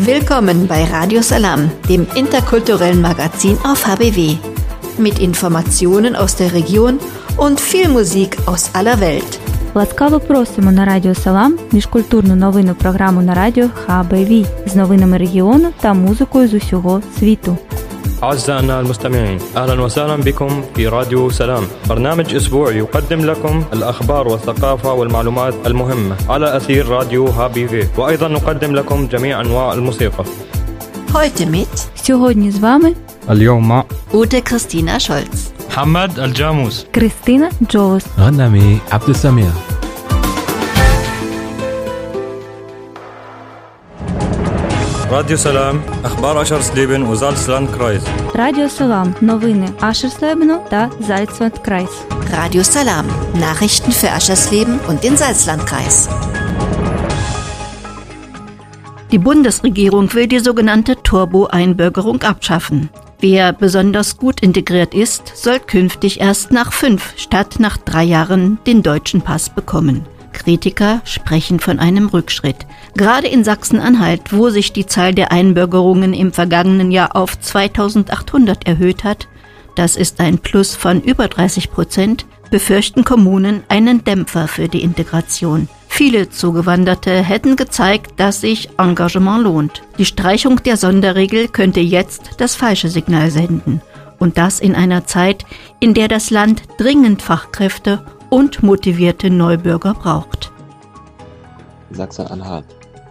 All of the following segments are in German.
Willkommen bei Radio Salam, dem interkulturellen Magazin auf HBW. Mit Informationen aus der Region und viel Musik aus aller Welt. Ласкаво просимо на Радіо Салам, міжкультурну новинну програму на радіо ХБВ з новинами регіону та музикою з усього світу. أعزائنا المستمعين، أهلا وسهلا بكم في راديو سلام، برنامج أسبوعي يقدم لكم الأخبار والثقافة والمعلومات المهمة على أثير راديو HBV، وأيضا نقدم لكم جميع أنواع الموسيقى. Heute mit Сьогодні з вами اليوم Ute Christina Scholz, محمد الجاموس، Кристина Джолос. غنامي عبد السميع. راديو سلام، أخبار أشرسليبن وزالتسلاند-Kreis. Радіо Салам, новини Ашерслебену та Зальцванд-Крайс. Radio Salam, Nachrichten für Aschersleben und den Salzlandkreis. Die Bundesregierung will die sogenannte Turbo-Einbürgerung abschaffen. Wer besonders gut integriert ist, soll künftig erst nach 5 statt nach 3 Jahren den deutschen Pass bekommen. Kritiker sprechen von einem Rückschritt. Gerade in Sachsen-Anhalt, wo sich die Zahl der Einbürgerungen im vergangenen Jahr auf 2800 erhöht hat, das ist ein Plus von über 30%, befürchten Kommunen einen Dämpfer für die Integration. Viele Zugewanderte hätten gezeigt, dass sich Engagement lohnt. Die Streichung der Sonderregel könnte jetzt das falsche Signal senden. Und das in einer Zeit, in der das Land dringend Fachkräfte und motivierte Neubürger braucht. Sachsen-Anhalt.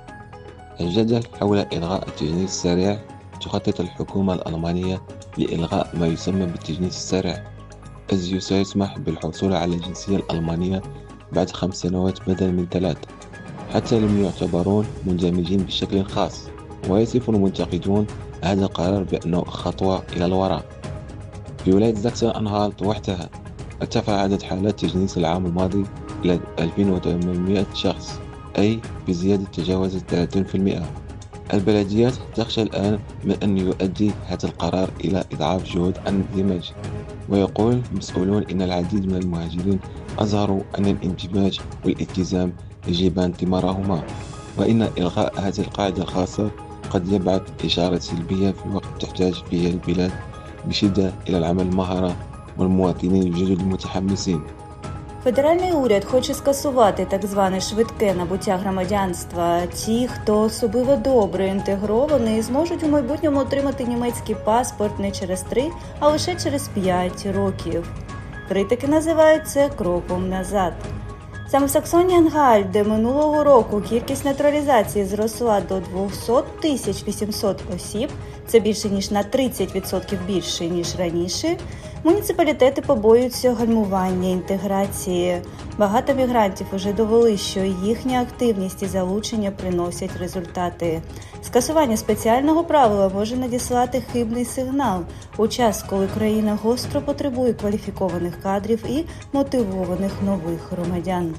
الجدل حول إلغاء التجنيس السريع. تخطط الحكومة الألمانية لإلغاء ما يسمى بالتجنيس السريع، الذي سيسمح بالحصول على الجنسية الألمانية بعد 5 سنوات بدلا من 3، حتى لم يعتبرون مندمجين بشكل خاص. ويصف المنتقدون هذا القرار بأنه خطوة إلى الوراء. في ولاية زاكسن-أنهالت وحدها ارتفع عدد حالات التجنيس العام الماضي إلى 2800 شخص، أي بزيادة تجاوزت 30%. البلديات تخشى الآن من أن يؤدي هذا القرار إلى إضعاف جهود الاندماج، ويقول مسؤولون إن العديد من المهاجرين أظهروا أن الاندماج والالتزام يجيبان ثمارهما، وإن إلغاء هذه القاعدة الخاصة قد يبعث إشارة سلبية في وقت تحتاج فيه البلاد بشدة إلى العمل المهارة والمواطنين الجدد المتحمسين. Федеральний уряд хоче скасувати так зване швидке набуття громадянства. Ті, хто особливо добре інтегрований, зможуть у майбутньому отримати німецький паспорт не через 3, а лише через 5 років. Критики називають це кроком назад. Саме в Саксонії-Ангальт, де минулого року кількість натуралізації зросла до 200 800 осіб, це більше ніж на 30% більше, ніж раніше, муніципалітети побоюються гальмування інтеграції. Багато мігрантів уже довели, що їхня активність і залучення приносять результати. Скасування спеціального правила може надіслати хибний сигнал у час, коли країна гостро потребує кваліфікованих кадрів і мотивованих нових громадян.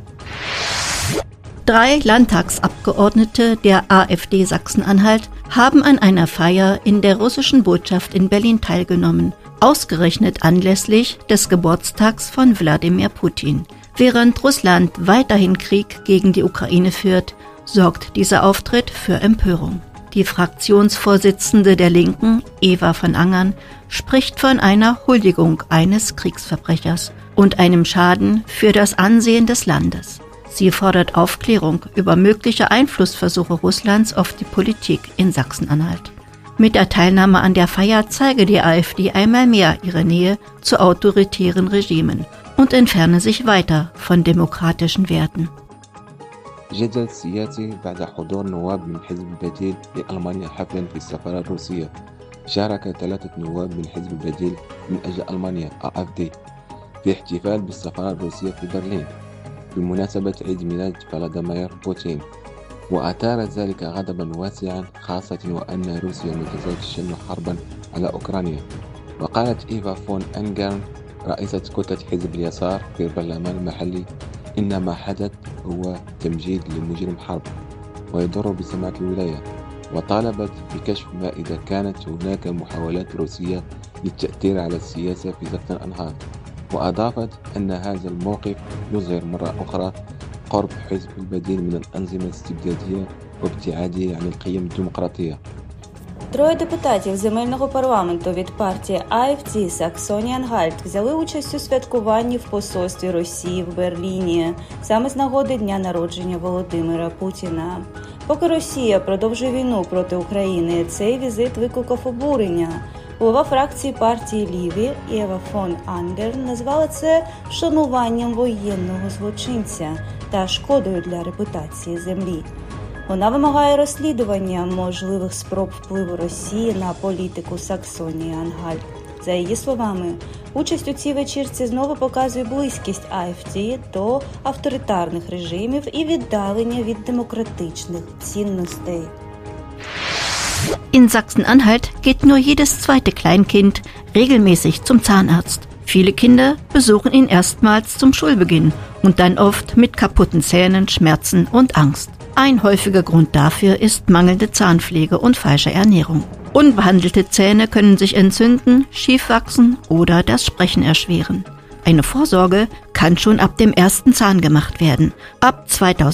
3 Landtagsabgeordnete der AfD Sachsen-Anhalt haben an einer Feier in der russischen Botschaft in Berlin teilgenommen, ausgerechnet anlässlich des Geburtstags von Wladimir Putin. Während Russland weiterhin Krieg gegen die Ukraine führt, sorgt dieser Auftritt für Empörung. Die Fraktionsvorsitzende der Linken, Eva von Angern, spricht von einer Huldigung eines Kriegsverbrechers und einem Schaden für das Ansehen des Landes. Sie fordert Aufklärung über mögliche Einflussversuche Russlands auf die Politik in Sachsen-Anhalt. Mit der Teilnahme an der Feier zeige die AfD einmal mehr ihre Nähe zu autoritären Regimen und entferne sich weiter von demokratischen Werten. جدل سياسي بعد حضور نواب من حزب البديل لألمانيا حفلا في السفارة الروسية. شارك 3 نواب من حزب البديل من أجل ألمانيا AfD في احتفال بالسفارة الروسية في برلين بمناسبة عيد ميلاد فلاديمير بوتين، وأثار ذلك غضبا واسعا، خاصة وأن روسيا ما تزال تشن حربا على أوكرانيا. وقالت إيفا فون أنغرن رئيسة كتلة حزب اليسار في البرلمان المحلي إن ما حدث هو تمجيد لمجرم حرب ويضر بسمعة الولاية، وطالبت بكشف ما إذا كانت هناك محاولات روسية للتأثير على السياسة في زاكسن-أنهالت. وأضافت أن هذا الموقف يظهر مرة أخرى قرب حزب البديل من الأنظمة الاستبدادية وابتعاده عن القيم الديمقراطية. Троє депутатів земельного парламенту від партії АФД Саксонія-Анхальт взяли участь у святкуванні в посольстві Росії в Берліні саме з нагоди дня народження Володимира Путіна. Поки Росія продовжує війну проти України, цей візит викликав обурення. Голова фракції партії Ліві Ева фон Ангер назвала це вшануванням воєнного злочинця та шкодою для репутації землі. Вона вимагає розслідування можливих спроб впливу Росії на політику Саксонії-Анхальт. За її словами, участь у цій вечірці знову показує близькість АФД до авторитарних режимів і віддалення від демократичних цінностей. In Sachsen-Anhalt geht nur jedes zweite Kleinkind regelmäßig zum Zahnarzt. Viele Kinder besuchen ihn erstmals zum Schulbeginn und dann oft mit kaputten Zähnen, Schmerzen und Angst. Ein häufiger Grund dafür ist mangelnde Zahnpflege und falsche Ernährung. Unbehandelte Zähne können sich entzünden, schief wachsen oder das Sprechen erschweren. Eine Vorsorge kann schon ab dem ersten Zahn gemacht werden. Ab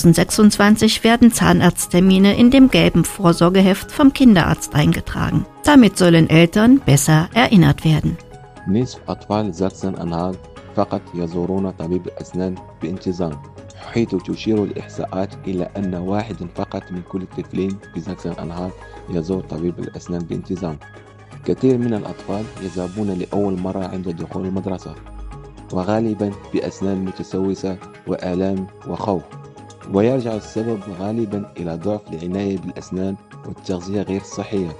2026 werden Zahnarzttermine in dem gelben Vorsorgeheft vom Kinderarzt eingetragen. Damit sollen Eltern besser erinnert werden. نصف أطفال ساكسن-أنهالت فقط يزورون طبيب الأسنان بانتظام، حيث تشير الإحصاءات إلى أن واحد فقط من كل الطفلين في ساكسن-أنهالت يزور طبيب الأسنان بانتظام. كثير من الأطفال يذهبون لأول مرة عند دخول المدرسة، وغالبا بأسنان متسوسة وآلام وخوف، ويرجع السبب غالبا إلى ضعف العناية بالأسنان والتغذية غير الصحية.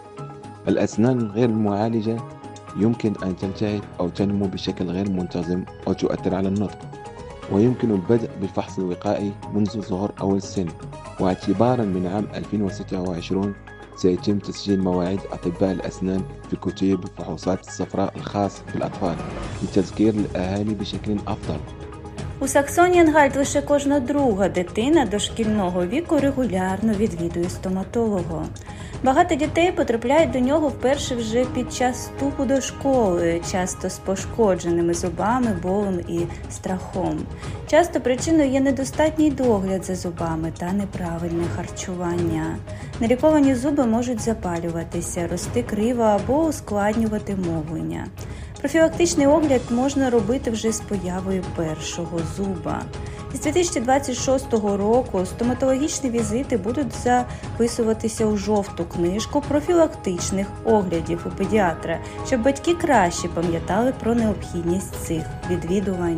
الأسنان غير المعالجة يمكن أن تنتهي أو تنمو بشكل غير منتظم أو تؤثر على النطق، ويمكن البدء بالفحص الوقائي منذ ظهور أول السن، واعتبارا من عام 2026 سيتم تسجيل مواعيد أطباء الأسنان في كتيب الفحوصات الصفراء الخاص بالأطفال لتذكير الأهالي بشكل أفضل. У Саксонії-Анхальт лише кожна друга дитина дошкільного віку регулярно відвідує стоматолога. Багато дітей потрапляють до нього вперше вже під час вступу до школи, часто з пошкодженими зубами, болем і страхом. Часто причиною є недостатній догляд за зубами та неправильне харчування. Неліковані зуби можуть запалюватися, рости криво або ускладнювати мовлення. Профілактичний огляд можна робити вже з появою першого зуба. З 2026 року стоматологічні візити будуть записуватися у жовту книжку профілактичних оглядів у педіатра, щоб батьки краще пам'ятали про необхідність цих відвідувань.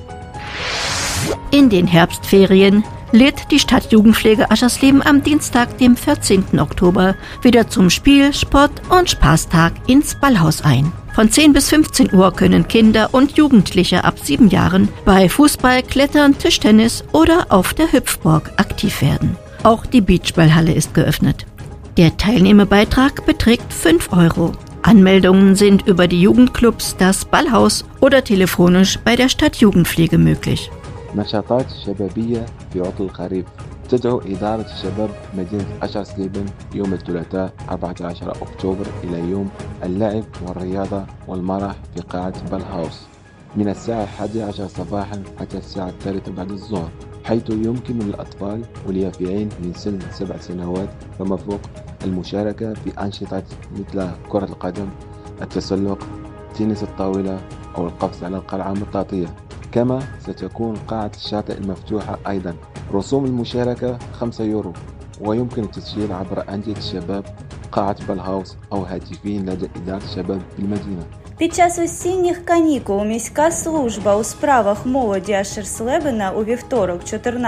In den Herbstferien lädt die Stadtjugendpflege Aschersleben am Dienstag, dem 14. Oktober, wieder zum Spiel-, Sport- und Spaßtag ins Ballhaus ein. Von 10 bis 15 Uhr können Kinder und Jugendliche ab 7 Jahren bei Fußball, Klettern, Tischtennis oder auf der Hüpfburg aktiv werden. Auch die Beachballhalle ist geöffnet. Der Teilnehmerbeitrag beträgt 5 €. Anmeldungen sind über die Jugendclubs, das Ballhaus oder telefonisch bei der Stadtjugendpflege möglich. نشاطات شبابية في عطل الخريف. تدعو إدارة شباب مدينة أشرسليبن يوم الثلاثاء 14 أكتوبر إلى يوم اللعب والرياضة والمرح في قاعة بالهاوس من الساعة 11 صباحا حتى الساعة 3 بعد الظهر، حيث يمكن للأطفال واليافعين من سن 7 سنوات فما فوق المشاركة في أنشطة مثل كرة القدم، التسلق، تنس الطاولة أو القفز على القلعة المطاطية. كما ستكون قاعة الشاطئ المفتوحة أيضا. رسوم المشاركة 5 €، ويمكن التسجيل عبر أندية الشباب قاعة بالهاوس أو هاتفين لدى إدارة الشباب بالمدينة. Під час осінніх канікул міська служба у справах молоді Ашерслебена у вівторок,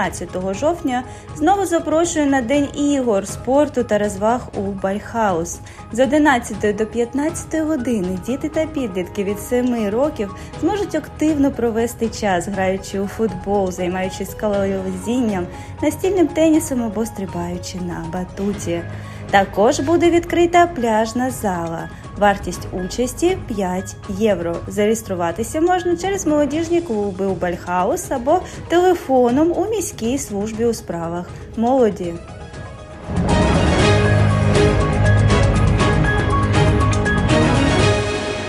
14 жовтня, знову запрошує на День ігор, спорту та розваг у Бальхаус. З 11 до 15 години діти та підлітки від 7 років зможуть активно провести час, граючи у футбол, займаючись скалолазінням, настільним тенісом або стрибаючи на батуті. Також буде відкрита пляжна зала. Вартість участі 5 €. Зареєструватися можна через молодіжні клуби у Бальхаус або телефоном у міській службі у справах молоді.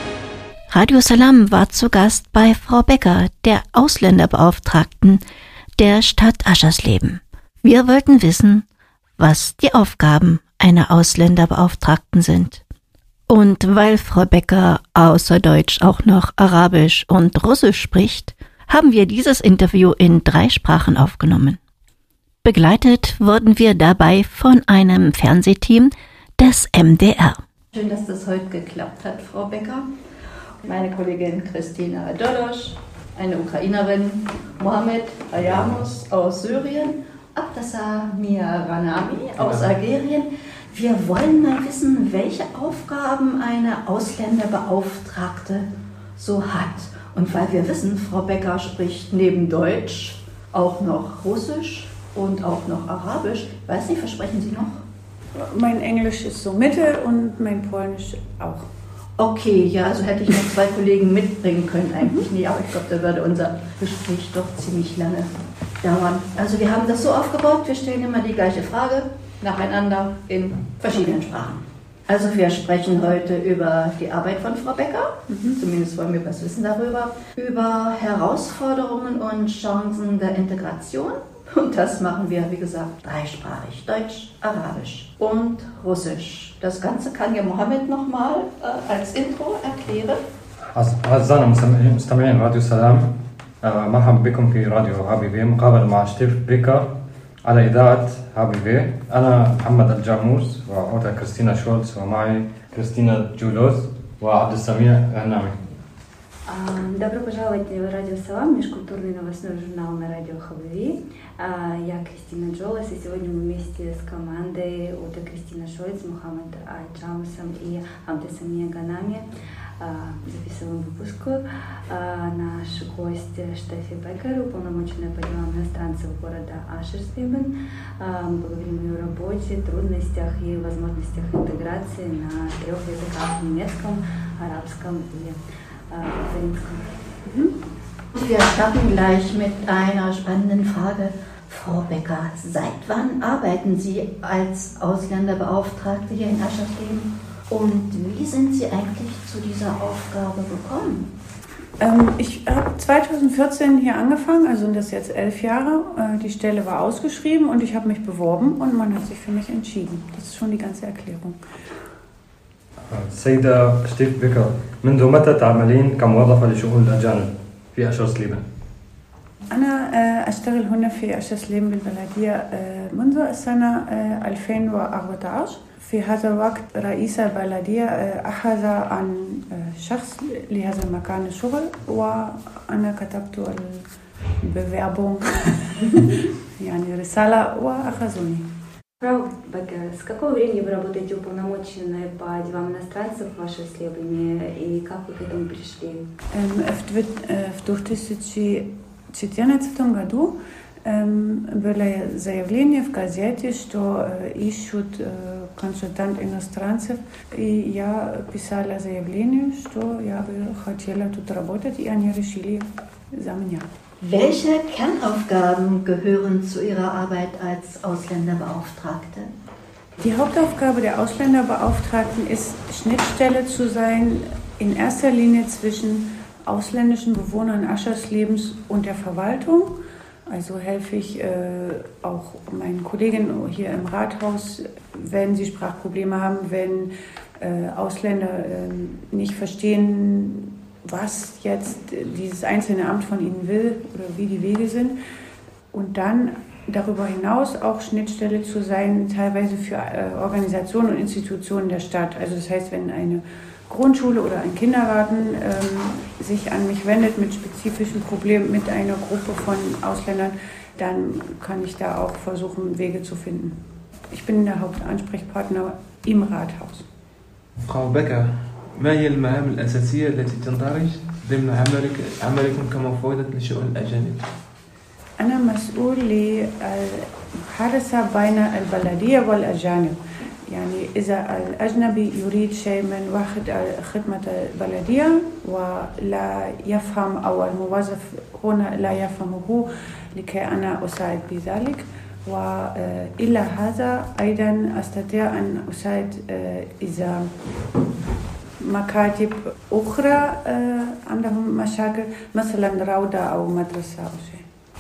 Radio Salam war zu Gast bei Frau Becker, der Ausländerbeauftragten der Stadt Aschersleben. Wir wollten wissen, was die Aufgaben einer Ausländerbeauftragten sind. Und weil Frau Becker außer Deutsch auch noch Arabisch und Russisch spricht, haben wir dieses Interview in 3 Sprachen aufgenommen. Begleitet wurden wir dabei von einem Fernsehteam des MDR. Schön, dass das heute geklappt hat, Frau Becker. Meine Kollegin Christina Dodosch, eine Ukrainerin, Mohammed Ayamus aus Syrien, Abdassa Miranami aus Algerien. Wir wollen mal wissen, welche Aufgaben eine Ausländerbeauftragte so hat. Und weil wir wissen, Frau Becker spricht neben Deutsch auch noch Russisch und auch noch Arabisch. Ich weiß nicht, versprechen Sie noch? Mein Englisch ist so Mitte und mein Polnisch auch. Okay, ja, also hätte ich noch 2 Kollegen mitbringen können eigentlich. Nee, aber ich glaube, da würde unser Gespräch doch ziemlich lange dauern. Also wir haben das so aufgebaut, wir stellen immer die gleiche Frage nacheinander in verschiedenen Sprachen. Also wir sprechen heute über die Arbeit von Frau Becker, zumindest wollen wir was wissen darüber, über Herausforderungen und Chancen der Integration. Und das machen wir, wie gesagt, 3-sprachig, Deutsch, Arabisch und Russisch. Das Ganze kann ja Mohammed nochmal als Intro erklären. أعزائنا مستمعين راديو سلام، مرحبا بكم في راديو HBV مقابلة مع شتيف بيكر على إذاعة HBV. أنا محمد الجاموس وأختي كريستينا شولتز ومعي كريستينا جولوز وعبد السميع غنامي. Добро пожаловать в Радио Салам, межкультурный новостной журнал на радио HBV. Я Кристина Джолас, и сегодня мы вместе с командой Ута Кристина Шольц, Мухаммад Джамусом и Абдесамия Ганами записываем выпуск. Наш гость Штефи Бекер, уполномоченная по делам иностранцев города Ашерслебен. Мы поговорим о ее работе, трудностях и возможностях интеграции на 3 языках: немецком, арабском и Wir starten gleich mit einer spannenden Frage. Frau Becker, seit wann arbeiten Sie als Ausländerbeauftragte hier in Aschersleben? Und wie sind Sie eigentlich zu dieser Aufgabe gekommen? Ich habe 2014 hier angefangen, also sind das jetzt 11 Jahre. Die Stelle war ausgeschrieben und ich habe mich beworben und man hat sich für mich entschieden. Das ist schon die ganze Erklärung. السيدة شتيف بيكر، منذ متى تعملين كموظفة لشؤون الأجانب في أشرسليبن؟ أنا أشتغل هنا في أشرسليبن بالبلدية منذ السنة 2014. في هذا الوقت رئيس البلدية أخذ عن شخص لهذا المكان الشغل وأنا كتبت البwerbung يعني رسالة وأخذوني. Фрау Бекер, с какого времени вы работаете уполномоченной по делам иностранцев в Ашерслебене и как вы к этому пришли? В 2014 году было заявление в газете, что ищут консультант иностранцев, и я писала заявление, что я бы хотела тут работать, и они решили за меня. Welche Kernaufgaben gehören zu Ihrer Arbeit als Ausländerbeauftragte? Die Hauptaufgabe der Ausländerbeauftragten ist, Schnittstelle zu sein, in erster Linie zwischen ausländischen Bewohnern Ascherslebens und der Verwaltung. Also helfe ich auch meinen Kolleginnen hier im Rathaus, wenn sie Sprachprobleme haben, wenn Ausländer nicht verstehen, was jetzt dieses einzelne Amt von ihnen will oder wie die Wege sind. Und dann darüber hinaus auch Schnittstelle zu sein, teilweise für Organisationen und Institutionen der Stadt. Also das heißt, wenn eine Grundschule oder ein Kindergarten sich an mich wendet mit spezifischen Problemen mit einer Gruppe von Ausländern, dann kann ich da auch versuchen, Wege zu finden. Ich bin der Hauptansprechpartner im Rathaus. Frau Becker, ما هي المهام الأساسية التي تندرج ضمن عملكم كمفوضة لشؤون الأجانب؟ أنا مسؤول للمحادثة بين البلدية والأجانب. يعني إذا الأجنبي يريد شيء من واحد خدمة البلدية ولا يفهم أو الموظف هنا لا يفهمه لكي أنا أساعد بذلك. وإلى هذا أيضا أستطيع أن أساعد إذا مكاتب أخرى عندهم مشاكل مثلا روضة أو مدرسة أو شيء.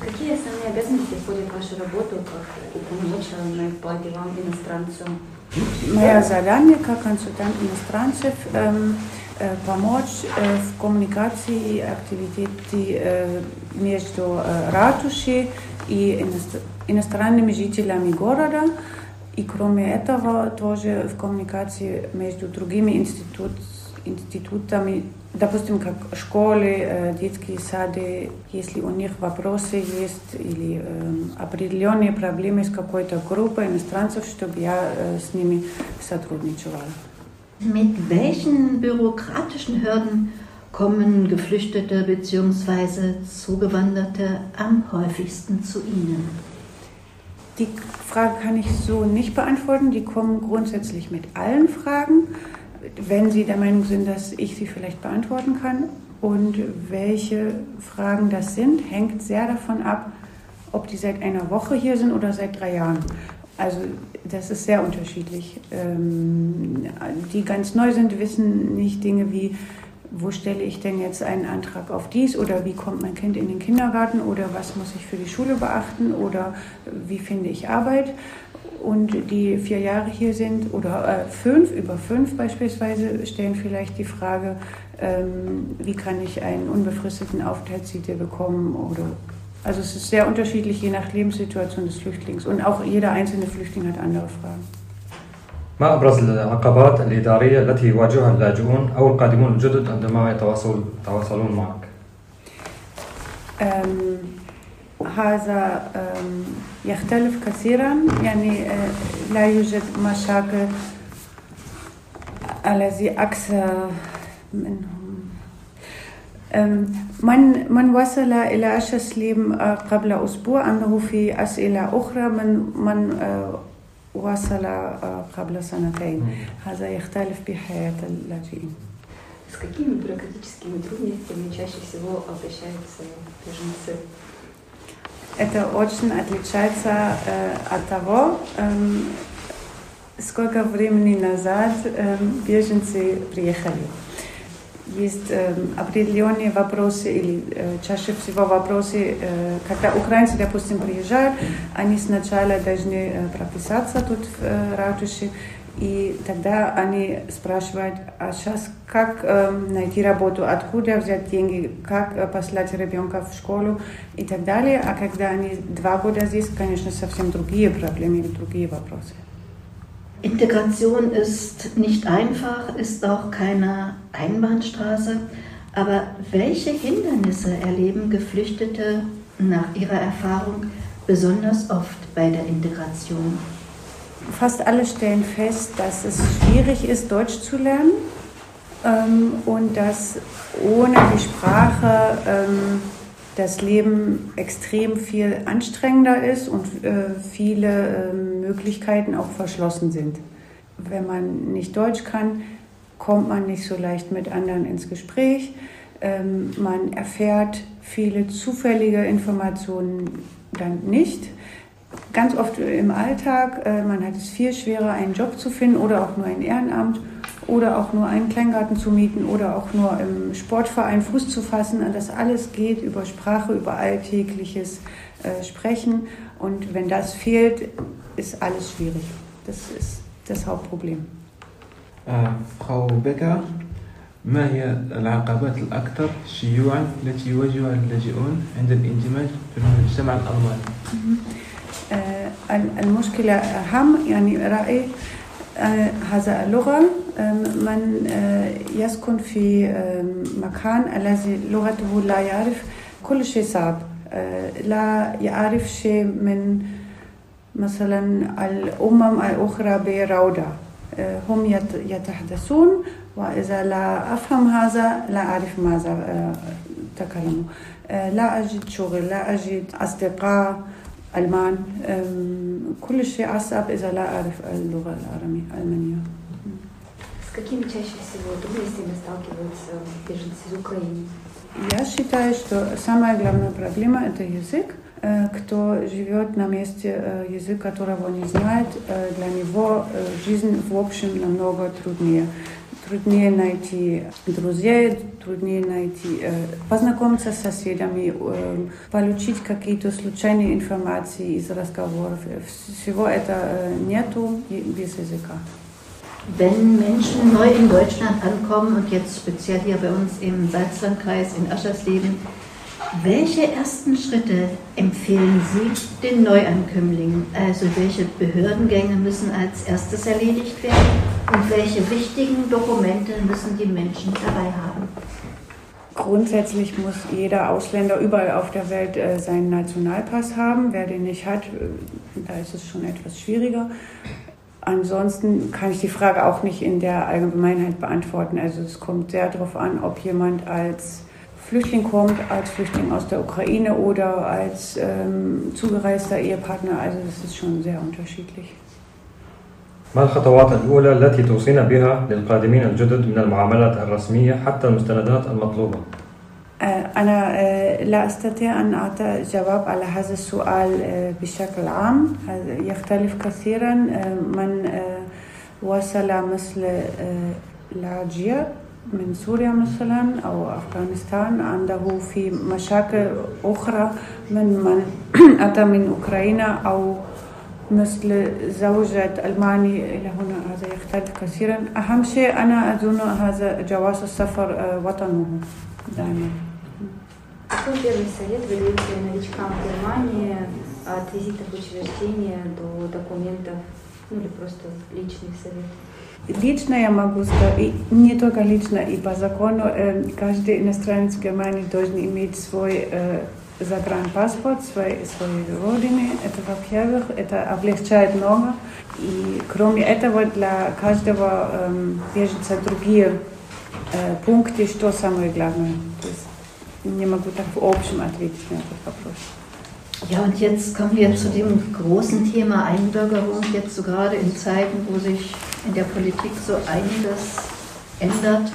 Какие основные обязанности входят в вашу работу как уполномоченной по делам иностранцу? Мое задание как консультант иностранцев помочь в коммуникации и активитете между ратушей и иностранными жителями города. И кроме этого тоже в коммуникации между другими институтами, допустим, как школы, детские сады, если у них вопросы есть или определенные проблемы с какой-то группой иностранцев, чтобы я с ними сотрудничала. Mit welchen bürokratischen Hürden kommen Geflüchtete bzw. Zugewanderte am häufigsten zu Ihnen? Die Frage kann ich so nicht beantworten. Die kommen grundsätzlich mit allen Fragen, wenn Sie der Meinung sind, dass ich sie vielleicht beantworten kann. Und welche Fragen das sind, hängt sehr davon ab, ob die seit einer Woche hier sind oder seit 3 Jahren. Also das ist sehr unterschiedlich. Die ganz neu sind, wissen nicht Dinge wie, wo stelle ich denn jetzt einen Antrag auf dies oder wie kommt mein Kind in den Kindergarten oder was muss ich für die Schule beachten oder wie finde ich Arbeit. Und die 4 Jahre hier sind oder 5, über 5 beispielsweise, stellen vielleicht die Frage, wie kann ich einen unbefristeten Aufenthaltstitel bekommen oder also es ist sehr unterschiedlich, je nach Lebenssituation des Flüchtlings. Und auch jeder einzelne Flüchtling hat andere Fragen. ما أبرز العقبات الإدارية التي يواجهها اللاجئون أو القادمون الجدد عندما يتواصلون معك؟ هذا يختلف كثيرا يعني لا يوجد مشاكل الذي أكثر منهم من وصل إلى أشسليم قبل أسبوع عنده في أسئلة أخرى من وصل قبل 2 هذا يختلف بحياة اللاجئين. С какими бюрократическими трудностями чаще всего обращаются беженцы? Это очень отличается от того, сколько времени назад беженцы приехали. Есть определенные вопросы или чаще всего вопросы, когда украинцы, допустим, приезжают, они сначала должны прописаться тут в ратуше, и тогда они спрашивают, а сейчас как найти работу, откуда взять деньги, как послать ребенка в школу и так далее. А когда они 2 года здесь, конечно, совсем другие проблемы и другие вопросы. Integration ist nicht einfach, ist auch keine Einbahnstraße. Aber welche Hindernisse erleben Geflüchtete nach ihrer Erfahrung besonders oft bei der Integration? Fast alle stellen fest, dass es schwierig ist, Deutsch zu lernen und dass ohne die Sprache das Leben extrem viel anstrengender ist und viele Möglichkeiten auch verschlossen sind. Wenn man nicht Deutsch kann, kommt man nicht so leicht mit anderen ins Gespräch. Man erfährt viele zufällige Informationen dann nicht. Ganz oft im Alltag, man hat es viel schwerer, einen Job zu finden oder auch nur ein Ehrenamt oder auch nur einen Kleingarten zu mieten oder auch nur im Sportverein Fuß zu fassen. Und das alles geht über Sprache, über alltägliches Sprechen. Und wenn das fehlt, ist alles schwierig. Das ist das Hauptproblem. Frau Becker, ما هي العقبات الأكثر شيوعاً التي يواجهها اللاجئون عند الاندماج في المجتمع الألماني؟ المشكلة أهم يعني رأيي هذا اللغة من يسكن في مكان الذي لغته لا يعرف كل شيء صعب لا يعرف شيء من مثلا الأمم الأخرى بروضة هم يتحدثون وإذا لا أفهم هذا لا أعرف ماذا تكلموا لا أجد شغل لا أجد أصدقاء ألمان كل شيء أصعب إذا لا أعرف اللغة الألمانية. С какими чаще всего трудностями сталкиваются беженцы из Украины? Я считаю, что самая главная проблема – это язык. Кто живет на месте, язык которого не знает, для него жизнь в общем намного труднее. труднее найти друзей, труднее найти, познакомиться с соседями, получить какие-то случайные информации из разговоров. Всего это нету без языка. Wenn Menschen neu in Deutschland ankommen und jetzt speziell hier bei uns im Salzlandkreis in Aschersleben, welche ersten Schritte empfehlen Sie den Neuankömmlingen? Also welche Behördengänge müssen als erstes erledigt werden und welche wichtigen Dokumente müssen die Menschen dabei haben? Grundsätzlich muss jeder Ausländer überall auf der Welt seinen Nationalpass haben. Wer den nicht hat, da ist es schon etwas schwieriger. Ansonsten kann ich die Frage auch nicht in der Allgemeinheit beantworten. Also es kommt sehr darauf an, ob jemand als Flüchtling kommt, als Flüchtling aus der Ukraine oder als zugereister Ehepartner. Also das ist schon sehr unterschiedlich. ما الخطوات الأولى التي توصين بها للقادمين الجدد من المعاملات الرسمية حتى المستندات المطلوبة؟ أنا لا أستطيع أن أعطي جواب على هذا السؤال بشكل عام. يختلف كثيرا. من وصل مثل لاجئ من سوريا مثلا أو أفغانستان عنده في مشاكل أخرى من أتى من أوكرانيا أو مثل زوجة ألماني إلى هنا. هذا يختلف كثيرا. أهم شيء أنا أظن هذا جواز السفر وطنه دائما. Какой первый совет вы даете новичкам в Германии от визита в учреждение до документов, ну или просто личный совет? Лично я могу сказать, не только лично, и по закону, каждый иностранец в Германии должен иметь свой загранпаспорт, своей родины. Это, во-первых, это облегчает много. И кроме этого, для каждого беженца другие пункты, что самое главное. Не могу так в общем ответить на этот вопрос. Ja, und jetzt kommen wir zu dem großen Thema Einbürgerung, jetzt so gerade in Zeiten, wo sich in der Politik so einiges ändert.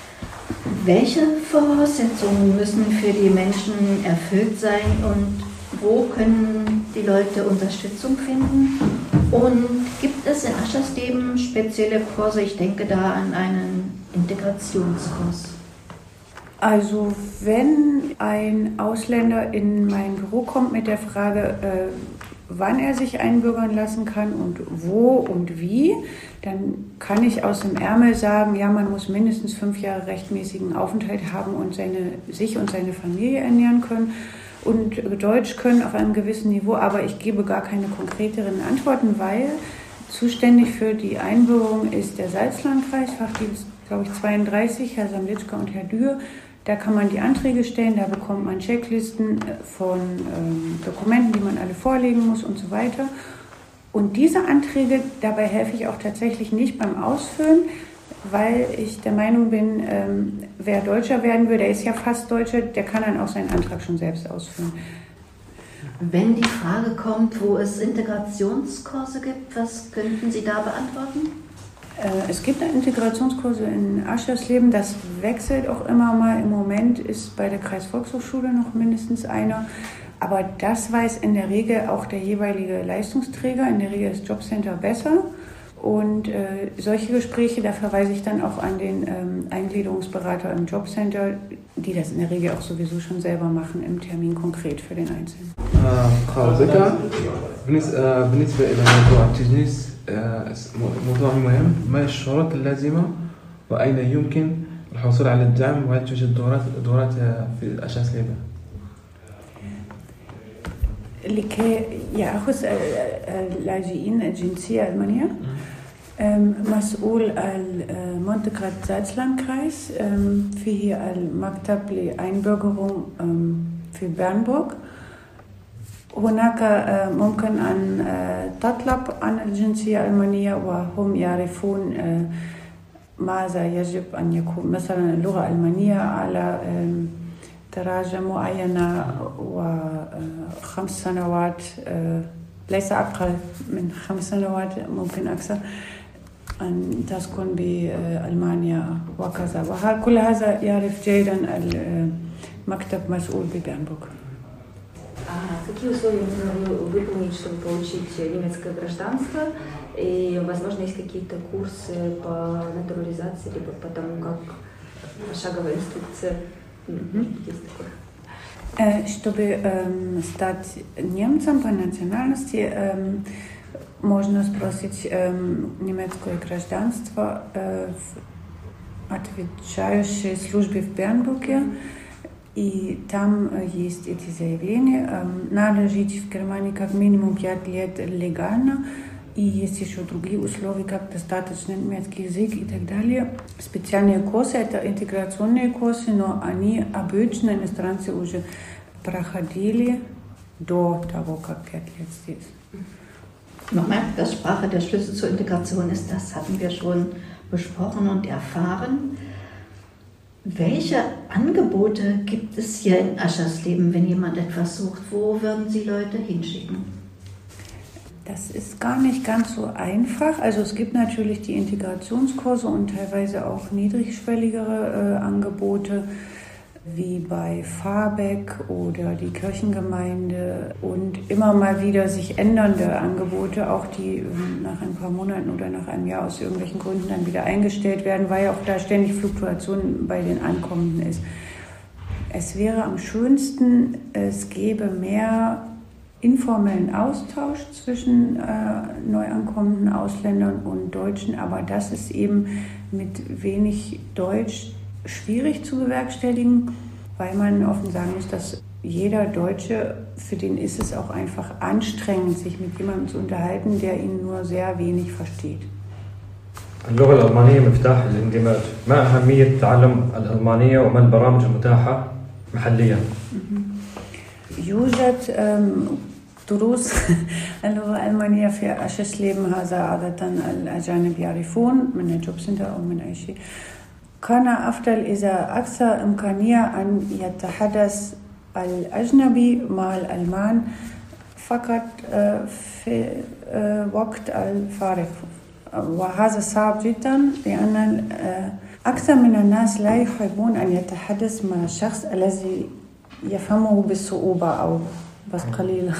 Welche Voraussetzungen müssen für die Menschen erfüllt sein und wo können die Leute Unterstützung finden? Und gibt es in Aschersleben spezielle Kurse? Ich denke da an einen Integrationskurs. Also wenn ein Ausländer in mein Büro kommt mit der Frage, wann er sich einbürgern lassen kann und wo und wie, dann kann ich aus dem Ärmel sagen, ja, man muss mindestens 5 Jahre rechtmäßigen Aufenthalt haben und sich und seine Familie ernähren können und Deutsch können auf einem gewissen Niveau, aber ich gebe gar keine konkreteren Antworten, weil zuständig für die Einbürgerung ist der Salzlandkreis, Fachdienst, glaube ich, 32, Herr Samlitschka und Herr Dürr. Da kann man die Anträge stellen, da bekommt man Checklisten von Dokumenten, die man alle vorlegen muss und so weiter. Und diese Anträge, dabei helfe ich auch tatsächlich nicht beim Ausfüllen, weil ich der Meinung bin, wer Deutscher werden will, der ist ja fast Deutscher, der kann dann auch seinen Antrag schon selbst ausfüllen. Wenn die Frage kommt, wo es Integrationskurse gibt, was könnten Sie da beantworten? Es gibt Integrationskurse in Aschersleben, das wechselt auch immer mal. Im Moment ist bei der Kreisvolkshochschule noch mindestens einer. Aber das weiß in der Regel auch der jeweilige Leistungsträger. In der Regel ist Jobcenter besser. Und solche Gespräche, da verweise ich dann auch an den Eingliederungsberater im Jobcenter, die das in der Regel auch sowieso schon selber machen, im Termin konkret für den Einzelnen. Frau Becker, بالنسبة إلى موضوع التجنيس موضوع مهم. ما الشروط اللازمة وأين يمكن الحصول على الدعم وهل توجد دورات في أشاسليبا؟ لكي يأخذ اللاجئين الجنسية الألمانية مسؤول المنطقة زالzlandkreis فيه المكتب لأينبürgerung في بيرنبورغ. هناك ممكن أن تطلب عن الجنسية الألمانية وهم يعرفون ماذا يجب أن يكون مثلا اللغة الألمانية على درجة معينة و5 سنوات ليس أقل من 5 سنوات ممكن أكثر أن تسكن بألمانيا وكذا وكل هذا يعرف جيدا المكتب مسؤول ببيرنبورغ. Какие условия нужно выполнить, чтобы получить немецкое гражданство? И, возможно, есть какие-то курсы по натурализации, либо по тому, как пошаговая инструкция. Есть такое. Чтобы стать немцем по национальности, можно спросить немецкое гражданство в отвечающей службе в Бернбурге. И там есть эти заявления. Надо жить в Германии как минимум 5 лет легально. И есть еще другие условия, как достаточно немецкий язык и так далее. Специальные курсы – это интеграционные курсы, но они обычно иностранцы уже проходили до того, как 5 лет здесь. Nochmal, dass Sprache der Schlüssel zur Integration ist, das hatten wir schon besprochen und erfahren. Welche Angebote gibt es hier in Aschersleben, wenn jemand etwas sucht? Wo würden Sie Leute hinschicken? Das ist gar nicht ganz so einfach. Also es gibt natürlich die Integrationskurse und teilweise auch niedrigschwelligere Angebote, wie bei Fahrbeck oder die Kirchengemeinde und immer mal wieder sich ändernde Angebote, auch die nach ein paar Monaten oder nach einem Jahr aus irgendwelchen Gründen dann wieder eingestellt werden, weil ja auch da ständig Fluktuation bei den Ankommenden ist. Es wäre am schönsten, es gäbe mehr informellen Austausch zwischen neu ankommenden Ausländern und Deutschen, aber das ist eben mit wenig Deutsch schwierig zu bewerkstelligen, weil man offen sagen muss, dass jeder Deutsche, für den ist es auch einfach anstrengend, sich mit jemandem zu unterhalten, der ihn nur sehr wenig versteht. اللغة الألمانية مفتاح الاندماج. ما أهمية تعلم الألمانية وما البرامج المتاحة محليا؟ يوجد دروس اللغة الألمانية في أششليبن هذا عادة الأجانب يعرفون من الجوب سنتر أو من أي شيء. كان أفضل إذا أكثر إمكانية أن يتحدث الأجنبي مع الألمان فقط في وقت الفارغ. وهذا صعب جدا لأن أكثر من الناس لا يحبون أن يتحدث مع الشخص الذي يفهمه بصعوبة أو بس قليلا.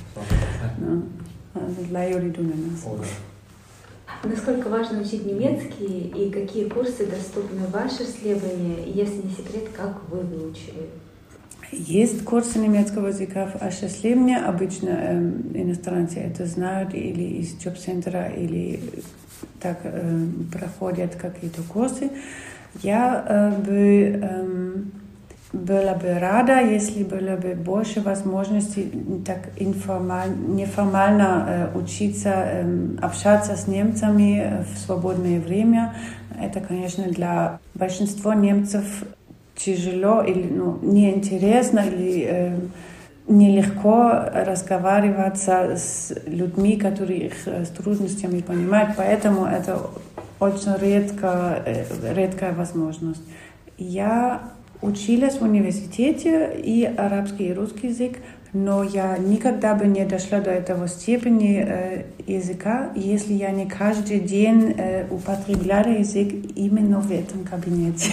لا يريدون الناس. Насколько важно учить немецкий и какие курсы доступны в Aschersleben, если не секрет, как вы выучили? Есть курсы немецкого языка в Aschersleben, обычно иностранцы это знают или из джоб-центра, или так проходят какие-то курсы. Я была бы рада, если было бы больше возможностей так неформально учиться, общаться с немцами в свободное время. Это, конечно, для большинства немцев тяжело или неинтересно или нелегко разговариваться с людьми, которые их с трудностями понимают, поэтому это очень редкая возможность. Я училась в университете и арабский, и русский язык, но я никогда бы не дошла до этого степени языка, если я не каждый день употребляла язык именно в этом кабинете.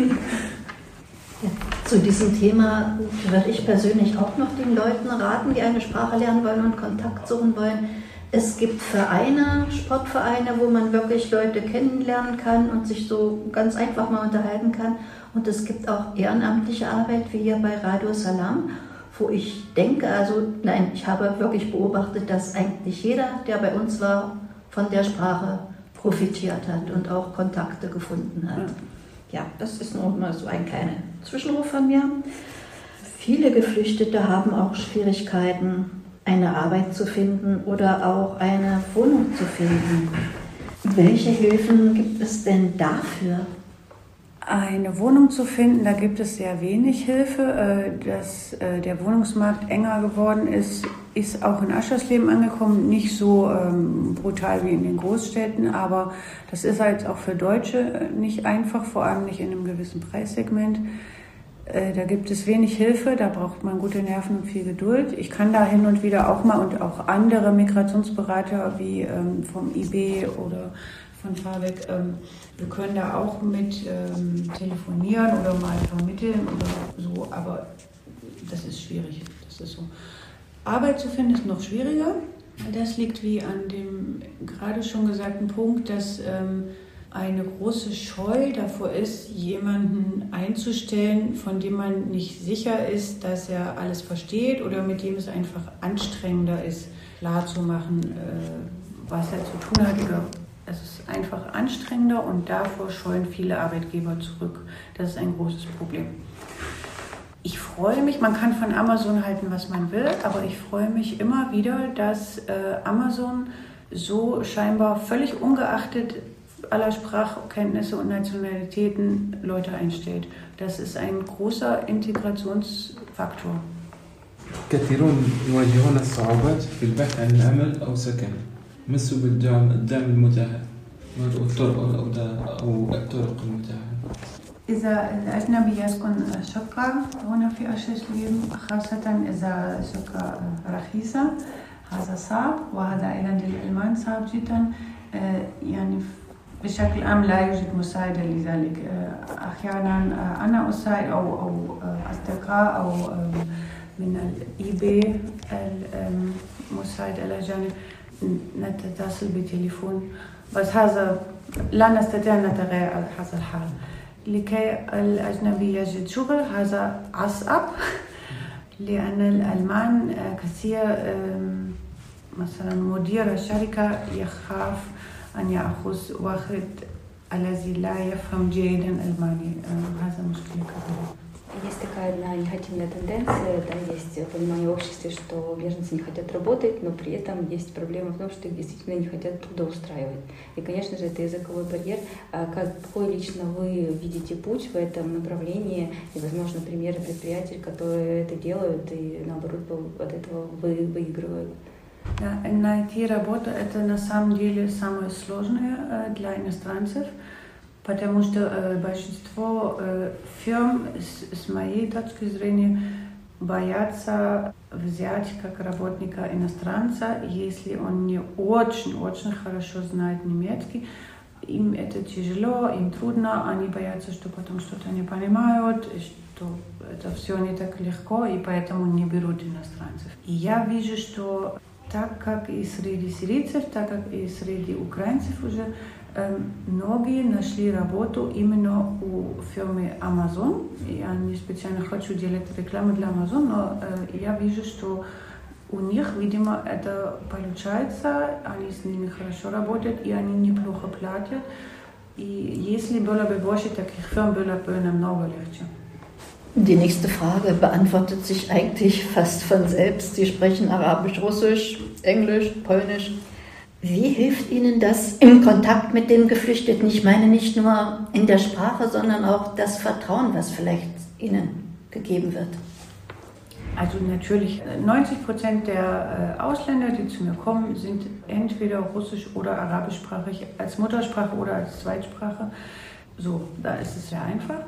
Ja, zu diesem Thema würde ich persönlich auch noch den Leuten raten, die eine Sprache lernen wollen und Kontakt suchen wollen. Es gibt Vereine, Sportvereine, wo man wirklich Leute kennenlernen kann und sich so ganz einfach mal unterhalten kann. Und es gibt auch ehrenamtliche Arbeit, wie hier bei Radio Salam, wo ich denke, ich habe wirklich beobachtet, dass eigentlich jeder, der bei uns war, von der Sprache profitiert hat und auch Kontakte gefunden hat. Ja, das ist nur mal so ein kleiner Zwischenruf von mir. Viele Geflüchtete haben auch Schwierigkeiten, eine Arbeit zu finden oder auch eine Wohnung zu finden. Welche Hilfen gibt es denn dafür? Eine Wohnung zu finden, da gibt es sehr wenig Hilfe. Dass der Wohnungsmarkt enger geworden ist auch in Aschersleben angekommen. Nicht so brutal wie in den Großstädten, aber das ist halt auch für Deutsche nicht einfach, vor allem nicht in einem gewissen Preissegment. Da gibt es wenig Hilfe, da braucht man gute Nerven und viel Geduld. Ich kann da hin und wieder auch mal und auch andere Migrationsberater wie vom IB oder von Fahrbeck, wir können da auch mit telefonieren oder mal vermitteln oder so, aber das ist schwierig, das ist so. Arbeit zu finden ist noch schwieriger. Das liegt wie an dem gerade schon gesagten Punkt, dass eine große Scheu davor ist, jemanden einzustellen, von dem man nicht sicher ist, dass er alles versteht oder mit dem es einfach anstrengender ist, klarzumachen, was er zu tun hat. Oder es ist einfach anstrengender und davor scheuen viele Arbeitgeber zurück. Das ist ein großes Problem. Ich freue mich, man kann von Amazon halten, was man will, aber ich freue mich immer wieder, dass Amazon so scheinbar völlig ungeachtet aller Sprachkenntnisse und Nationalitäten Leute einstellt. Das ist ein großer Integrationsfaktor. كثيرون يواجهون الصعوبات في البحث عن عمل أو سكن مسوا الدعم المتاح والطرق أو الطرق المتاحة. إذا الأجنبي يسكن شقة هنا في أشليم خاصة إذا شقة رخيصة هذا صعب وهذا أيضا للألمان صعب جدا يعني بشكل عام لا يوجد مساعدة لذلك أحيانا أنا أساعد أو أصدقاء أو من الإيباي المساعد الأجانب نتصل بتليفون بس هذا لا نستطيع أن نتغير هذا الحال لكي الأجنبي يجد شغل هذا أصعب لأن الألمان كثير مثلا مدير الشركة يخاف أن يأخذ واحد الذي لا يفهم جيدا ألماني هذا مشكلة كبيرة. Есть такая одна негативная тенденция, да, есть понимание в обществе, что беженцы не хотят работать, но при этом есть проблема в том, что их действительно не хотят трудоустраивать. И, конечно же, это языковой барьер. Какой лично вы видите путь в этом направлении и, возможно, примеры предприятий, которые это делают и, наоборот, от этого выигрывают? Да, IT-работа – это на самом деле самое сложное для иностранцев. Потому что большинство фирм, с моей точки зрения, боятся взять как работника иностранца, если он не очень хорошо знает немецкий. Им это тяжело, им трудно, они боятся, что потом что-то не понимают, что это все не так легко, и поэтому не берут иностранцев. И я вижу, что так как и среди сирийцев, так как и среди украинцев уже многие нашли работу именно у фирмы Amazon. Я не специально хочу делать рекламу для Amazon, но я вижу, что у них, видимо, это получается, они с ними хорошо работают, и они неплохо платят. И если было бы больше таких фирм, было бы намного легче. Die nächste Frage beantwortet sich eigentlich fast von selbst. Sie sprechen Arabisch, Russisch, Englisch, Polnisch. Wie hilft Ihnen das im Kontakt mit den Geflüchteten? Ich meine nicht nur in der Sprache, sondern auch das Vertrauen, was vielleicht Ihnen gegeben wird. Also natürlich, 90% der Ausländer, die zu mir kommen, sind entweder russisch- oder arabischsprachig als Muttersprache oder als Zweitsprache. So, da ist es sehr einfach.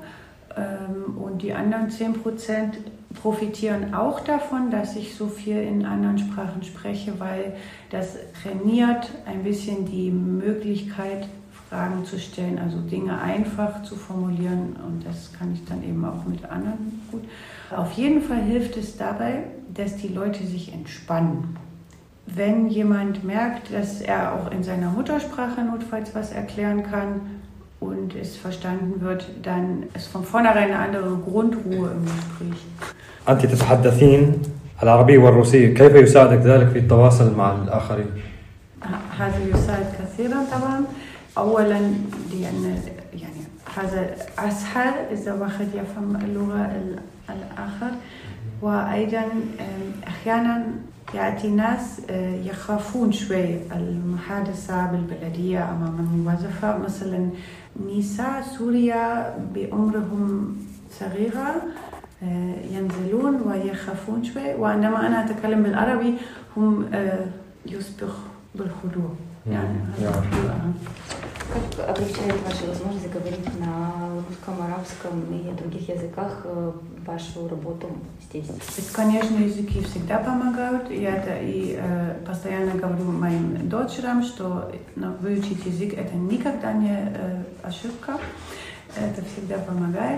Und die anderen 10% profitieren auch davon, dass ich so viel in anderen Sprachen spreche, weil das trainiert ein bisschen die Möglichkeit, Fragen zu stellen, also Dinge einfach zu formulieren, und das kann ich dann eben auch mit anderen gut. Auf jeden Fall hilft es dabei, dass die Leute sich entspannen. Wenn jemand merkt, dass er auch in seiner Muttersprache notfalls was erklären kann und es verstanden wird, dann ist von vornherein eine andere Grundruhe im Gespräch. أنت تتحدثين العربية والروسية، كيف يساعدك ذلك في التواصل مع الآخرين؟ هذا يساعد كثيرا طبعا. أولا لأن يعني هذا أسهل إذا واحد يفهم اللغة الآخر، وأيضا أحيانا يأتي ناس يخافون شوي المحادثة بالبلدية أمام الموظفة، مثلا نساء سوريا بعمرهم صغيرة ينزلون ويخافون شوي، وعندما أنا أتكلم بالعربي هم يسبق بالخضوع. Как облегчает ваша возможность говорить на русском, арабском и других языках вашу работу здесь? Конечно, языки всегда помогают. Я это и постоянно говорю моим дочерям, что выучить язык — это никогда не ошибка. Это всегда помогает.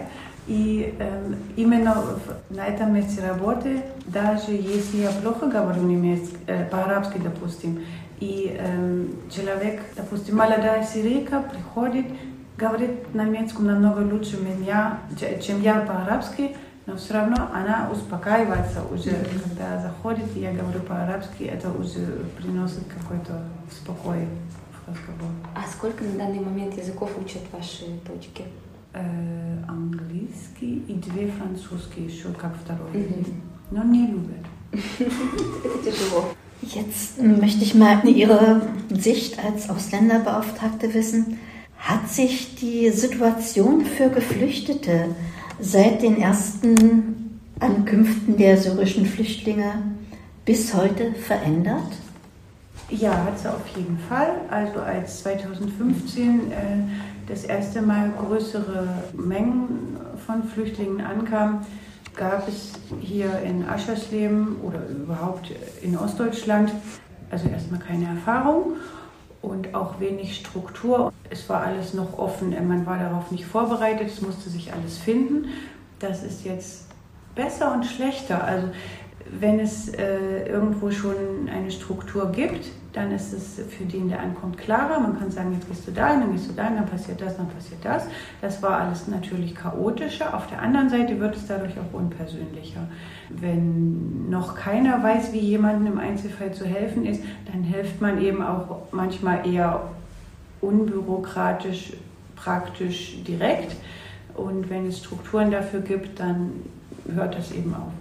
И именно на этом месте работы, даже если я плохо говорю немецкий, по-арабски, допустим, и человек, допустим, молодая сирийка приходит, говорит на немецком намного лучше меня, чем я по-арабски, но все равно она успокаивается уже, когда заходит, и я говорю по-арабски, это уже приносит какой-то спокой в разговор. А сколько на данный момент языков учат ваши дочки? Английский и 2 французские еще как второй язык, но не любят. Это тяжело. Jetzt möchte ich mal Ihre Sicht als Ausländerbeauftragte wissen. Hat sich die Situation für Geflüchtete seit den ersten Ankünften der syrischen Flüchtlinge bis heute verändert? Ja, hat sie auf jeden Fall. Also als 2015 das erste Mal größere Mengen von Flüchtlingen ankamen, gab es hier in Aschersleben oder überhaupt in Ostdeutschland also erstmal keine Erfahrung und auch wenig Struktur. Es war alles noch offen, man war darauf nicht vorbereitet, es musste sich alles finden. Das ist jetzt besser und schlechter. Also wenn es irgendwo schon eine Struktur gibt, dann ist es für den, der ankommt, klarer. Man kann sagen, jetzt gehst du dahin, dann gehst du dahin, dann passiert das, dann passiert das. Das war alles natürlich chaotischer. Auf der anderen Seite wird es dadurch auch unpersönlicher. Wenn noch keiner weiß, wie jemandem im Einzelfall zu helfen ist, dann hilft man eben auch manchmal eher unbürokratisch, praktisch, direkt. Und wenn es Strukturen dafür gibt, dann hört das eben auf.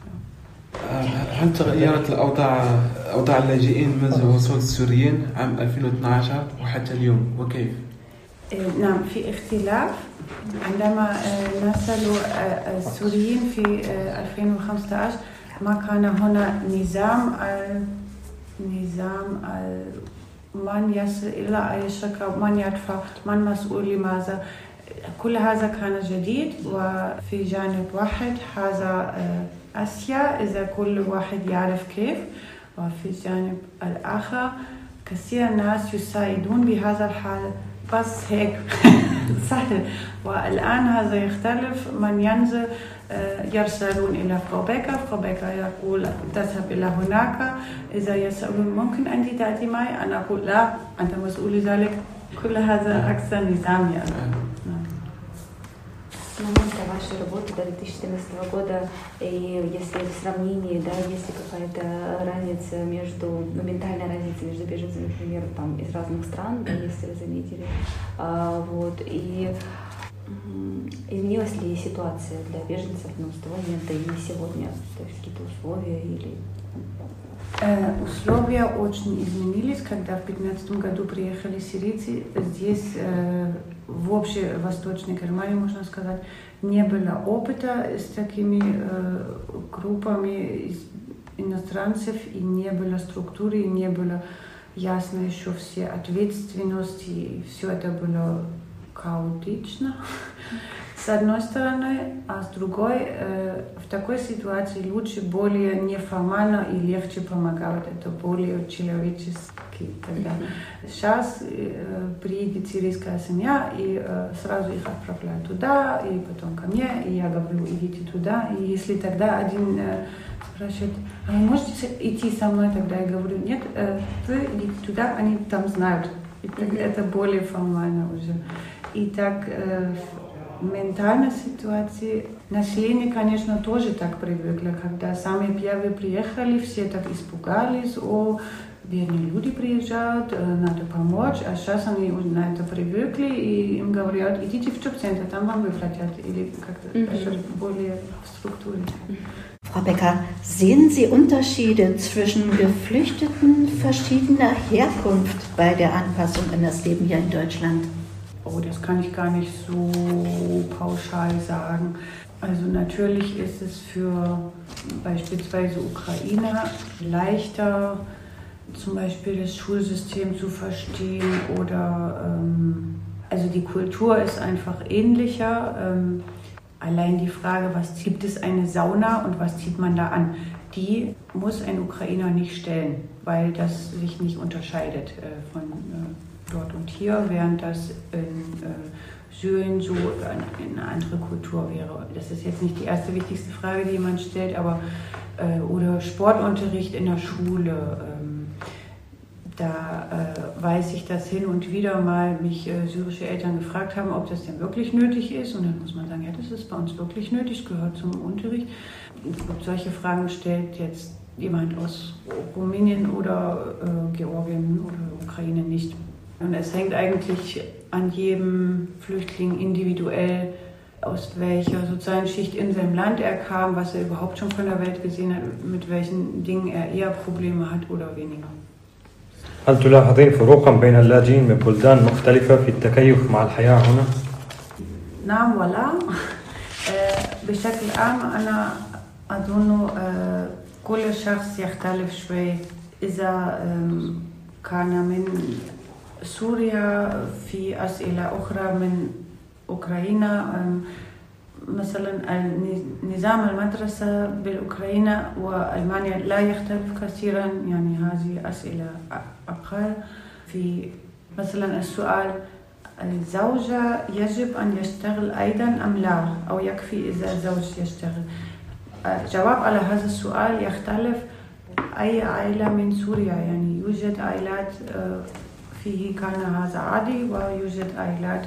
هل تغيرت أوضاع اللاجئين منذ وصول السوريين عام 2012 وحتى اليوم وكيف؟ نعم في اختلاف عندما نزلوا السوريين في 2015 ما كان هنا نظام من يصل إلى أي شركة من يدفع من مسؤول لماذا كل هذا كان جديد وفي جانب واحد هذا آسيا إذا كل واحد يعرف كيف وفي الجانب الآخر كثير ناس يساعدون بهذا الحال بس هيك سهل والآن هذا يختلف من ينزل يرسلون إلى فرو بيكر يقول تذهب إلى هناك إذا يسألون ممكن أنت تأتي معي أنا أقول لا أنت مسؤول ذلك كل هذا أكثر نظام يعني. С момента вашей работы до 2014 года, и если в сравнении, да, есть ли какая-то разница между, ментальная разница между беженцами, например, там, из разных стран, да, если вы заметили, вот, и изменилась ли ситуация для беженцев, ну, с того момента и на сегодня, то есть какие-то условия или... Условия очень изменились, когда в 2015 году приехали сирийцы. Здесь, в общей Восточной Германии, можно сказать, не было опыта с такими группами иностранцев, и не было структуры, и не было ясно еще все ответственности, и все это было хаотично, с одной стороны, а с другой, в такой ситуации лучше более неформально и легче помогать, это более человечески. Когда сейчас приедет сирийская семья, и сразу их отправляют туда, и потом ко мне, и я говорю, идите туда, и если тогда один спрашивает, а вы можете идти со мной, тогда я говорю, нет, вы идите туда, они там знают, и это более формально уже. И так ментальной ситуации население, конечно, тоже так привыкло, когда самые первые приехали, все так испугались, бедные люди приезжают, надо помочь, а сейчас они уже на это привыкли, и им говорят, идите в Jobcenter, там вам выплатят, или как-то более в структуре. Frau Becker, sehen Sie Unterschiede zwischen Geflüchteten verschiedener Herkunft bei der Anpassung an das Leben hier in Deutschland? Oh, das kann ich gar nicht so pauschal sagen. Also natürlich ist es für beispielsweise Ukrainer leichter, zum Beispiel das Schulsystem zu verstehen oder also die Kultur ist einfach ähnlicher. Allein die Frage, was gibt es eine Sauna und was zieht man da an, die muss ein Ukrainer nicht stellen, weil das sich nicht unterscheidet von dort und hier, während das in Syrien so eine andere Kultur wäre. Das ist jetzt nicht die erste wichtigste Frage, die jemand stellt, aber oder Sportunterricht in der Schule. Da weiß ich, dass hin und wieder mal mich syrische Eltern gefragt haben, ob das denn wirklich nötig ist. Und dann muss man sagen, ja, das ist bei uns wirklich nötig, gehört zum Unterricht. Und solche Fragen stellt jetzt jemand aus Rumänien oder Georgien oder Ukraine nicht. Und es hängt eigentlich an jedem Flüchtling individuell, aus welcher sozialen Schicht in seinem Land er kam, was er überhaupt schon von der Welt gesehen hat, mit welchen Dingen er eher Probleme hat oder weniger. هل تلاحظين فروقا بين اللاجئين من بلدان مختلفة في التكيف مع الحياة هنا؟ نعم ولا بشكل عام أنا أظن كل شخص يختلف شوي. إذا كان من سوريا في أسئلة أخرى من أوكرانيا مثلا نظام المدرسة بالأوكرانيا وألمانيا لا يختلف كثيرا، يعني هذه أسئلة أقل. في مثلا السؤال الزوجة يجب أن يشتغل أيضا أم لا، أو يكفي إذا الزوج يشتغل. الجواب على هذا السؤال يختلف أي عائلة من سوريا، يعني يوجد عائلات فيه كان هذا عادي ويوجد عائلات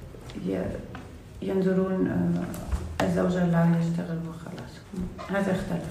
ينظرون الزوجة لا يشتغل وخلاص. هذا يختلف.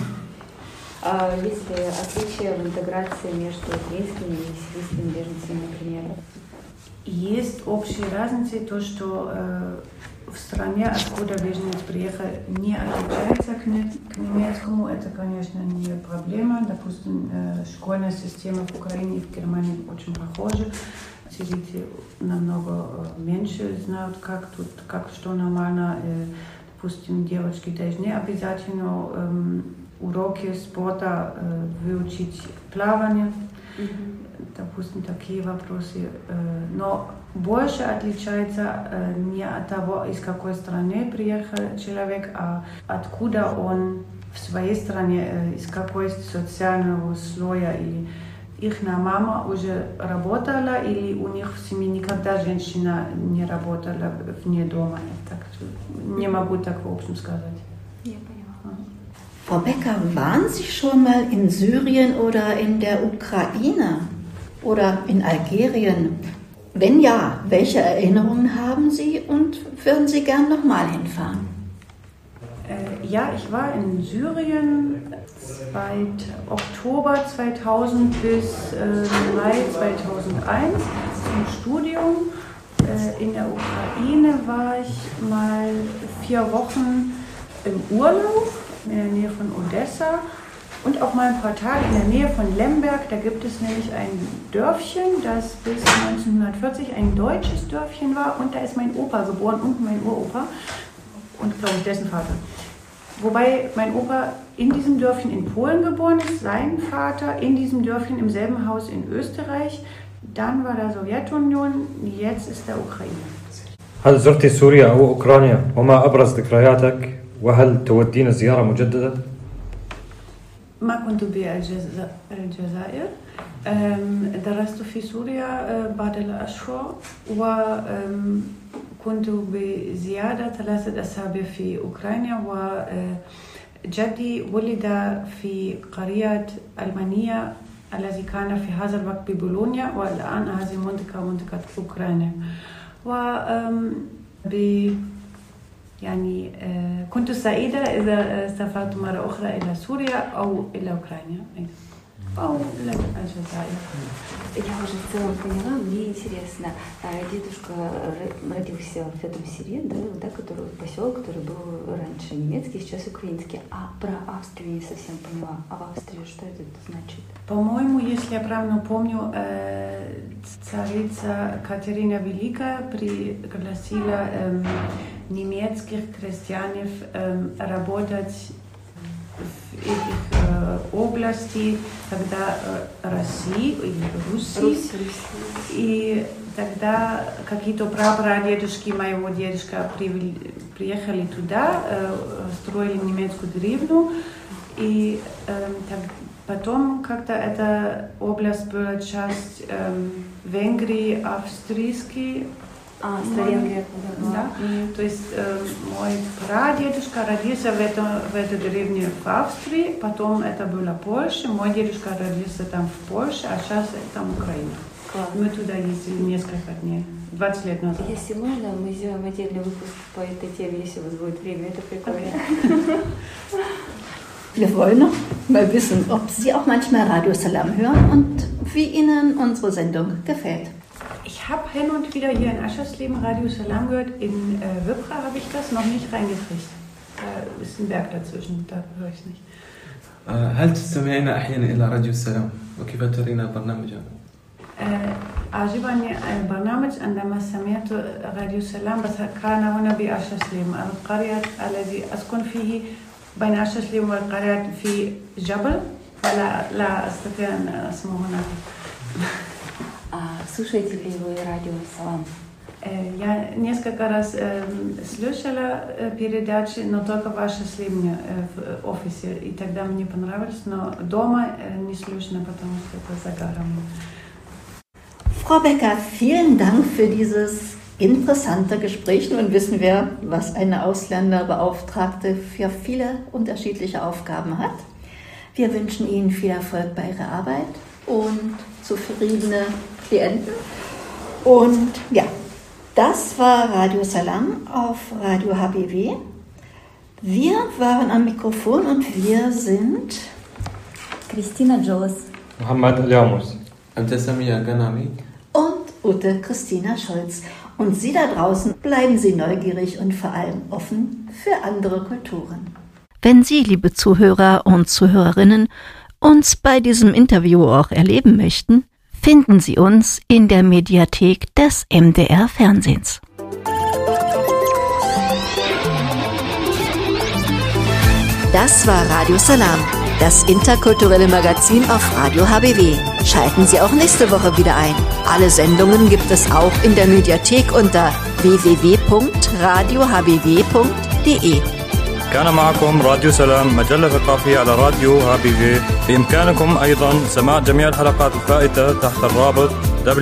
Есть ли отличия в интеграции между украинскими и сирийскими беженцами, например? Есть общие разницы, то, что в стране, откуда беженец приехал, не отличается к немецкому. Это, конечно, не проблема. Допустим, школьная система в Украине и в Германии очень похожа. Сирийцы намного меньше знают, как тут, что нормально. Допустим, девочки должны обязательно уроки спорта выучить плавание. Допустим, такие вопросы. Но больше отличается не от того, из какой страны приехал человек, а откуда он в своей стране, из какой социального слоя. И их мама уже работала, или у них в семье никогда женщина не работала вне дома. Так, не могу так в общем сказать. Я поняла. Frau Becker, waren Sie schon mal in Syrien oder in der Ukraine oder in Algerien? Wenn ja, welche Erinnerungen haben Sie und würden Sie gern nochmal hinfahren? Ja, ich war in Syrien seit Oktober 2000 bis Mai 2001 zum Studium. In der Ukraine war ich mal 4 Wochen im Urlaub in der Nähe von Odessa und auch mal ein paar Tage in der Nähe von Lemberg. Da gibt es nämlich ein Dörfchen, das bis 1940 ein deutsches Dörfchen war, und da ist mein Opa geboren und mein Uropa und, glaube ich, dessen Vater. Wobei mein Opa in diesem Dörfchen in Polen geboren ist, sein Vater in diesem Dörfchen im selben Haus in Österreich, dann war da Sowjetunion, jetzt ist da Ukraine. هل زرت سوريا أو أوكرانيا وما أبرز ذكرياتك وهل تودين الزيارة مجددا؟ ما كنت بالجزائر، درست في سوريا بعد الأشهر وكنت بزيادة 3 أسابيع في أوكرانيا، وجدي ولد في قرية ألمانية الذي كان في هذا الوقت ببولونيا، والآن هذه منطقة أوكرانيا. يعني كنت سعيدة إذا سافرت مرة أخرى إلى سوريا أو إلى أوكرانيا أو إلى الجزائر. Я уже в целом поняла, мне интересно, дедушка родился в этом селе, да, который поселок, который был раньше немецкий, сейчас украинский, а про Австрию не совсем поняла. А в Австрии что это значит? По-моему, если я правильно помню, царица Катерина Великая пригласила немецких крестьян работать в этих области, тогда России или Руси. И тогда какие-то прапрадедушки моего дедушка приехали туда, строили немецкую деревню, и потом как-то эта область была часть Венгрии, австрийской, Старинная герба. Да. То есть мой прадедушка родился в этой деревне в Австрии, потом это была Польша, мой дедушка родился там в Польше, а сейчас там Украина. Класс. Мы туда ездили несколько дней, 20 лет назад. Если можно, мы сделаем отдельный выпуск по этой теме, если у вас будет время, это прикольно. Wir wollen noch mal wissen, ob Sie auch manchmal Radio Salam hören und wie Ihnen unsere Sendung gefällt. Ich habe hin und wieder hier in Aschersleben Radio Salam gehört. In Wipra habe ich das noch nicht reingekriegt. Da ist ein Berg dazwischen, da höre ich es nicht. هل تستمعين أحيانا إلى راديو السلام وكيف ترين برنامجها؟ أعجبني البرنامج عندما سمعت راديو سلام بس كان هنا بأشرسليم القرية الذي أسكن فيه بين أشرسليم والقرية في جبل لا أستطيع أن أسمع هناك. Слушаете ли вы радио Салам? Я несколько раз слушала передачи, но только в Ашерслебне в офисе, и тогда мне понравилось, но дома не слышно, потому что это за горами. Frau Becker, vielen Dank für dieses interessante Gespräch. Nun wissen wir, was eine Ausländerbeauftragte für viele unterschiedliche Aufgaben hat. Wir wünschen Ihnen viel Erfolg bei Ihrer Arbeit und zufriedene Klienten. Und ja, das war Radio Salam auf Radio HBW. Wir waren am Mikrofon und wir sind Christina Jolas, Mohammed Al-Yamus, Samia Ganami und Ute Christina Scholz. Und Sie da draußen, bleiben Sie neugierig und vor allem offen für andere Kulturen. Wenn Sie, liebe Zuhörer und Zuhörerinnen, uns bei diesem Interview auch erleben möchten, finden Sie uns in der Mediathek des MDR-Fernsehens. Das war Radio Salam, das interkulturelle Magazin auf Radio HBW. Schalten Sie auch nächste Woche wieder ein. Alle Sendungen gibt es auch in der Mediathek unter www.radiohbw.de. كان معكم راديو سلام مجلة ثقافية على راديو HBW. بإمكانكم أيضا سماع جميع الحلقات الفائتة تحت الرابط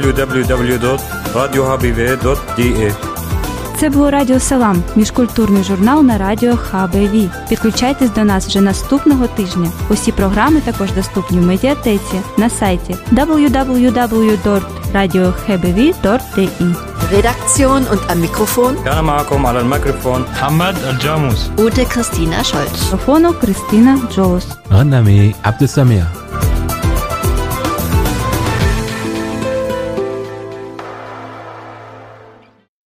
www.radiohbw.de. Це було Радіо Салам, міжкультурний журнал на радіо HBW. Підключайтесь до нас вже наступного тижня. Усі програми також доступні в медіатеці на сайті www.radiohbw.de. Redaktion und am Mikrofon كان معكم على الميكروفون محمد الجاموس. Ute Christina Scholz. Мікрофону Кристина Джолос. غنمي عبد السميع.